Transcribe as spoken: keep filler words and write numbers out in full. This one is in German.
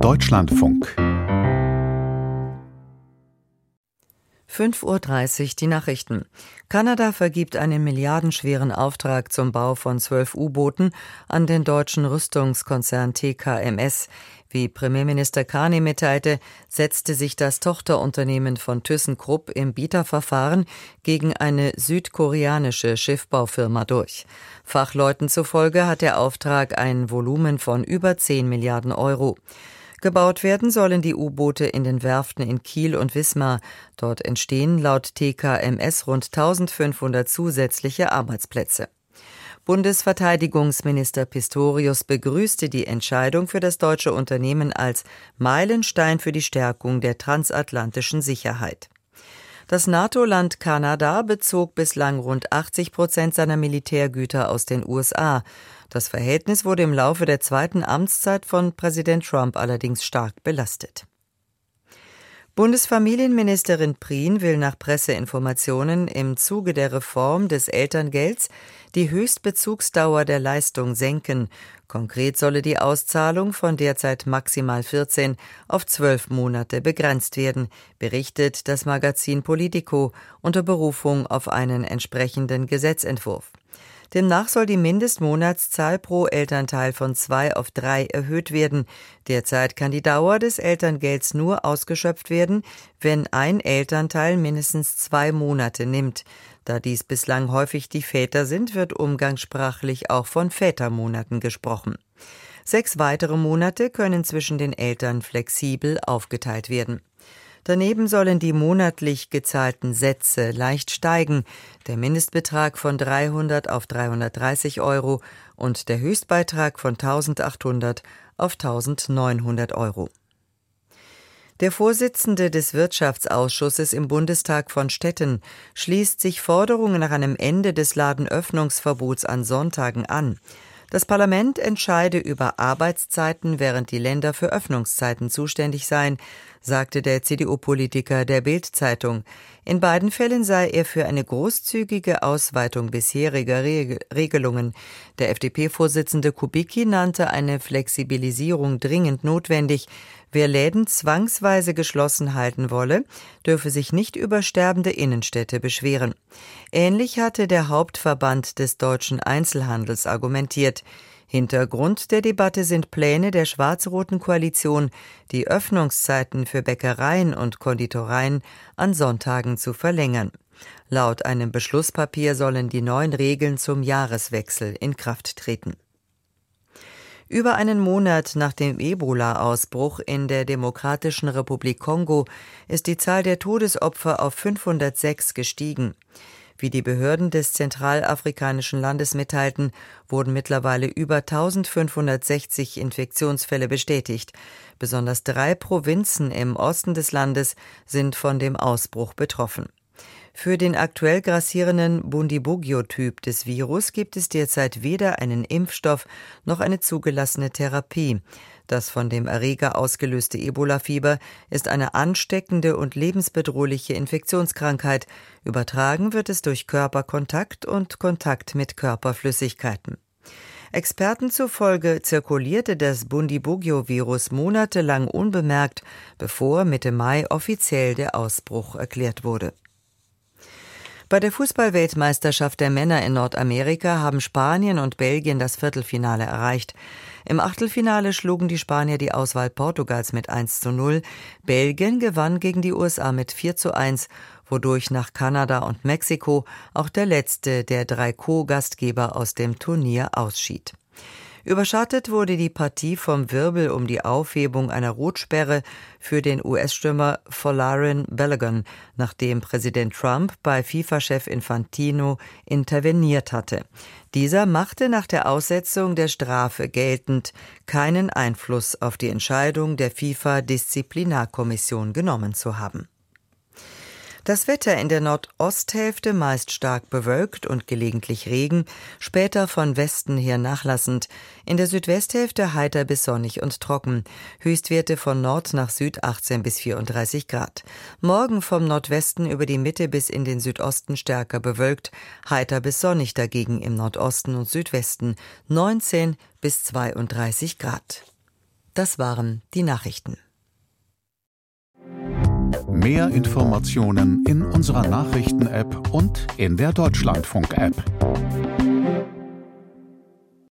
Deutschlandfunk. fünf Uhr dreißig, die Nachrichten. Kanada vergibt einen milliardenschweren Auftrag zum Bau von zwölf U-Booten an den deutschen Rüstungskonzern T K M S. Wie Premierminister Carney mitteilte, setzte sich das Tochterunternehmen von ThyssenKrupp im Bieterverfahren gegen eine südkoreanische Schiffbaufirma durch. Fachleuten zufolge hat der Auftrag ein Volumen von über zehn Milliarden Euro. Gebaut werden sollen die U-Boote in den Werften in Kiel und Wismar. Dort entstehen laut T K M S rund eintausendfünfhundert zusätzliche Arbeitsplätze. Bundesverteidigungsminister Pistorius begrüßte die Entscheidung für das deutsche Unternehmen als Meilenstein für die Stärkung der transatlantischen Sicherheit. Das NATO-Land Kanada bezog bislang rund achtzig Prozent seiner Militärgüter aus den U S A. Das Verhältnis wurde im Laufe der zweiten Amtszeit von Präsident Trump allerdings stark belastet. Bundesfamilienministerin Prien will nach Presseinformationen im Zuge der Reform des Elterngelds die Höchstbezugsdauer der Leistung senken. Konkret solle die Auszahlung von derzeit maximal vierzehn auf zwölf Monate begrenzt werden, berichtet das Magazin Politico unter Berufung auf einen entsprechenden Gesetzentwurf. Demnach soll die Mindestmonatszahl pro Elternteil von zwei auf drei erhöht werden. Derzeit kann die Dauer des Elterngelds nur ausgeschöpft werden, wenn ein Elternteil mindestens zwei Monate nimmt. Da dies bislang häufig die Väter sind, wird umgangssprachlich auch von Vätermonaten gesprochen. Sechs weitere Monate können zwischen den Eltern flexibel aufgeteilt werden. Daneben sollen die monatlich gezahlten Sätze leicht steigen, der Mindestbetrag von dreihundert auf dreihundertdreißig Euro und der Höchstbeitrag von eintausendachthundert auf eintausendneunhundert Euro. Der Vorsitzende des Wirtschaftsausschusses im Bundestag von Stetten schließt sich Forderungen nach einem Ende des Ladenöffnungsverbots an Sonntagen an. Das Parlament entscheide über Arbeitszeiten, während die Länder für Öffnungszeiten zuständig seien, sagte der C D U-Politiker der Bild-Zeitung. In beiden Fällen sei er für eine großzügige Ausweitung bisheriger Reg- Regelungen. Der F D P-Vorsitzende Kubicki nannte eine Flexibilisierung dringend notwendig. Wer Läden zwangsweise geschlossen halten wolle, dürfe sich nicht über sterbende Innenstädte beschweren. Ähnlich hatte der Hauptverband des deutschen Einzelhandels argumentiert. Hintergrund der Debatte sind Pläne der schwarz-roten Koalition, die Öffnungszeiten für Bäckereien und Konditoreien an Sonntagen zu verlängern. Laut einem Beschlusspapier sollen die neuen Regeln zum Jahreswechsel in Kraft treten. Über einen Monat nach dem Ebola-Ausbruch in der Demokratischen Republik Kongo ist die Zahl der Todesopfer auf fünfhundertsechs gestiegen. Wie die Behörden des zentralafrikanischen Landes mitteilten, wurden mittlerweile über eintausendfünfhundertsechzig Infektionsfälle bestätigt. Besonders drei Provinzen im Osten des Landes sind von dem Ausbruch betroffen. Für den aktuell grassierenden Bundibugyo-Typ des Virus gibt es derzeit weder einen Impfstoff noch eine zugelassene Therapie. Das von dem Erreger ausgelöste Ebola-Fieber ist eine ansteckende und lebensbedrohliche Infektionskrankheit. Übertragen wird es durch Körperkontakt und Kontakt mit Körperflüssigkeiten. Experten zufolge zirkulierte das Bundibugyo-Virus monatelang unbemerkt, bevor Mitte Mai offiziell der Ausbruch erklärt wurde. Bei der Fußball-Weltmeisterschaft der Männer in Nordamerika haben Spanien und Belgien das Viertelfinale erreicht. Im Achtelfinale schlugen die Spanier die Auswahl Portugals mit eins zu null. Belgien gewann gegen die U S A mit vier zu eins, wodurch nach Kanada und Mexiko auch der letzte der drei Co-Gastgeber aus dem Turnier ausschied. Überschattet wurde die Partie vom Wirbel um die Aufhebung einer Rotsperre für den U S-Stürmer Folarin Balogun, nachdem Präsident Trump bei FIFA-Chef Infantino interveniert hatte. Dieser machte nach der Aussetzung der Strafe geltend, keinen Einfluss auf die Entscheidung der FIFA-Disziplinarkommission genommen zu haben. Das Wetter in der Nordosthälfte meist stark bewölkt und gelegentlich Regen, später von Westen her nachlassend. In der Südwesthälfte heiter bis sonnig und trocken. Höchstwerte von Nord nach Süd achtzehn bis vierunddreißig Grad. Morgen vom Nordwesten über die Mitte bis in den Südosten stärker bewölkt, heiter bis sonnig dagegen im Nordosten und Südwesten neunzehn bis zweiunddreißig Grad. Das waren die Nachrichten. Mehr Informationen in unserer Nachrichten-App und in der Deutschlandfunk-App.